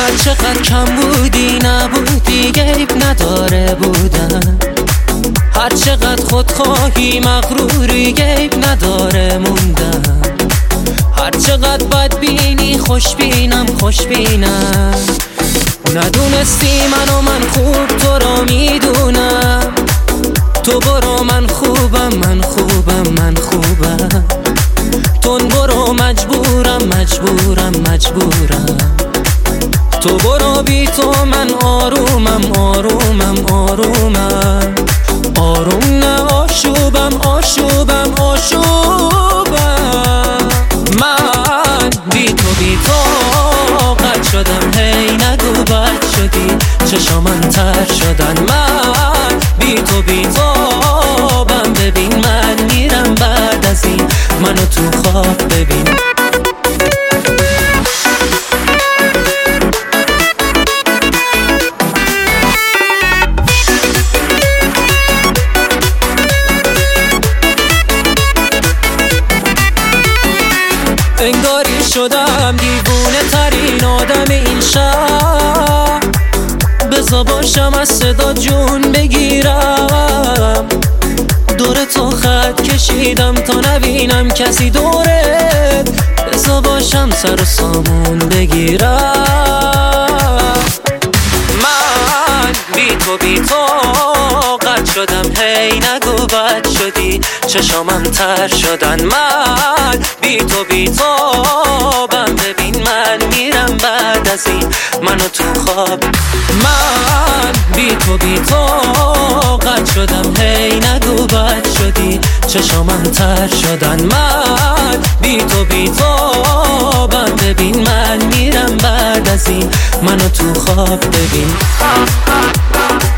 هر چقدر کم بودی نبودی عیب نداره بودن، هر چقدر خودخواهی مغروری عیب نداره موندن، هر چقدر بدبینی خوشبینم خوشبینم. ندونستی من خوب تو رو میدونم، تو برو من خوبم من خوبم من خوبم، تون برو مجبورم مجبورم مجبورم، تو برو بی تو من آرومم آرومم آرومم، آروم نه آشوبم آشوبم آشوبم. من بی تو قد شدم، هی نگو بد شدی چشامم تر شدن. من بی تو بم ببین من میرم بعد از این، منو تو خواب ببین. انگاری شدم دیوونه ترین آدم این شهر، بزا باشم از صدا جون بگیرم، دور تو خط کشیدم تا نبینم کسی دورت، بزا باشم سر و سامون بگیرم. من بی تو قد شدم، هی نگو بد شدی چشامم تر شدن. من بی تو بم ببین من میرم بعد از این، منو تو خواب. من بی تو قد شدم، هی نگو بد شدی چشامم تر شدن. من بی تو بم ببین من میرم بعد از این، منو تو خواب ببین.